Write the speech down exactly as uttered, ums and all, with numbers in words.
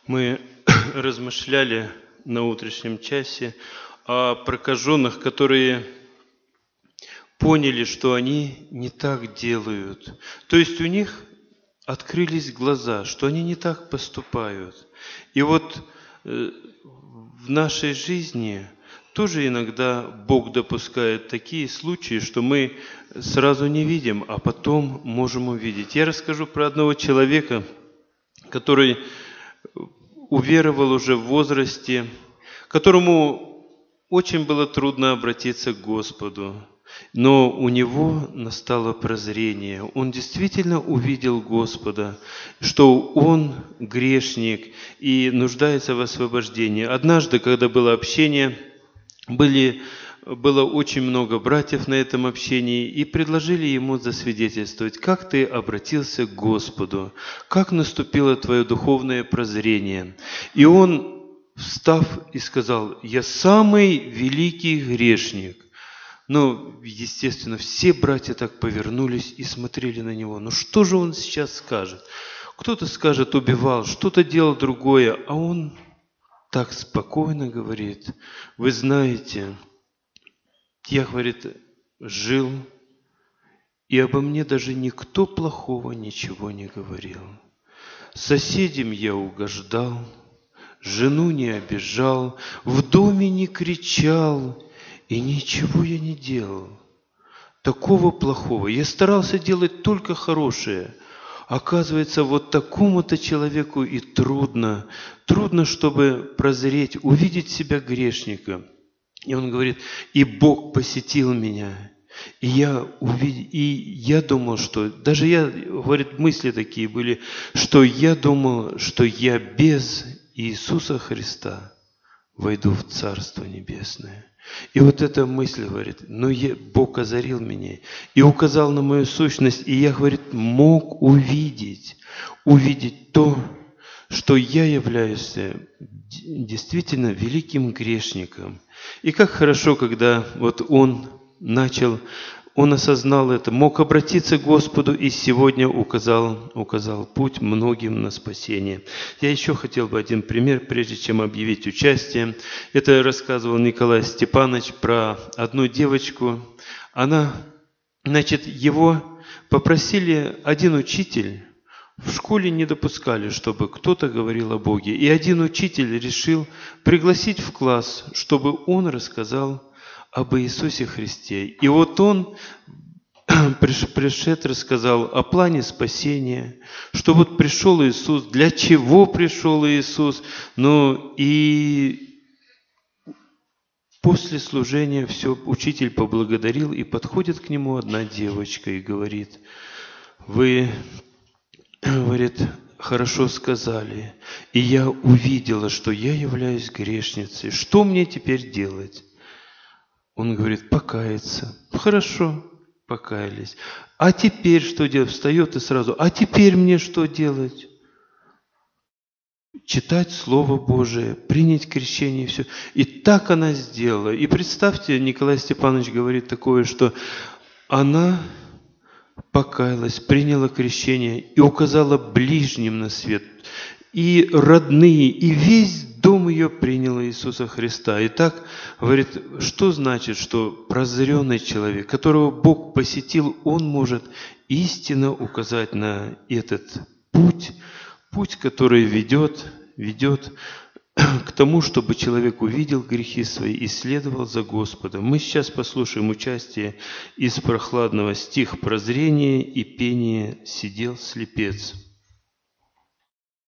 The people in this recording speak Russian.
Мы размышляли на утреннем часе о прокаженных, которые поняли, что они не так делают. То есть у них открылись глаза, что они не так поступают. И вот э, в нашей жизни тоже иногда Бог допускает такие случаи, что мы сразу не видим, а потом можем увидеть. Я расскажу про одного человека, который уверовал уже в возрасте, которому очень было трудно обратиться к Господу. Но у него настало прозрение. Он действительно увидел Господа, что он грешник и нуждается в освобождении. Однажды, когда было общение, были, было очень много братьев на этом общении, и предложили ему засвидетельствовать, как ты обратился к Господу, как наступило твое духовное прозрение. И он, встав и сказал: «Я самый великий грешник». Ну, естественно, все братья так повернулись и смотрели на него. Ну что же он сейчас скажет? Кто-то скажет, убивал, что-то делал другое, а он так спокойно говорит: вы знаете, я, говорит, жил, и обо мне даже никто плохого ничего не говорил. Соседям я угождал, жену не обижал, в доме не кричал, и ничего я не делал. Такого плохого. Я старался делать только хорошее. Оказывается, вот такому-то человеку и трудно. Трудно, чтобы прозреть, увидеть себя грешника. И он говорит: и Бог посетил меня. И я, увидел, и я думал, что... Даже я, говорит, мысли такие были, что я думал, что я без Иисуса Христа войду в Царство Небесное. И вот эта мысль, говорит, но я, Бог озарил меня и указал на мою сущность, и я, говорит, мог увидеть, увидеть то, что я являюсь действительно великим грешником. И как хорошо, когда вот он начал, он осознал это, мог обратиться к Господу и сегодня указал, указал путь многим на спасение. Я еще хотел бы один пример, прежде чем объявить участие. Это рассказывал Николай Степанович про одну девочку. Она, значит, его попросили, один учитель, в школе не допускали, чтобы кто-то говорил о Боге. И один учитель решил пригласить в класс, чтобы он рассказал об Иисусе Христе. И вот он, пришед, рассказал о плане спасения, что вот пришел Иисус, для чего пришел Иисус. Ну и после служения все, учитель поблагодарил, и подходит к нему одна девочка и говорит: вы, говорит, хорошо сказали, и я увидела, что я являюсь грешницей. Что мне теперь делать? Он говорит: покаяться. Хорошо, покаялись. А теперь что делать? Встает и сразу: а теперь мне что делать? Читать Слово Божие, принять крещение и все. И так она сделала. И представьте, Николай Степанович говорит такое, что она покаялась, приняла крещение и указала ближним на свет. И родные, и весь дом ее принял Иисуса Христа. Итак, говорит, что значит, что прозренный человек, которого Бог посетил, он может истинно указать на этот путь, путь, который ведет, ведет к тому, чтобы человек увидел грехи свои и следовал за Господом. Мы сейчас послушаем участие из прохладного стих «Прозрение и пение сидел слепец».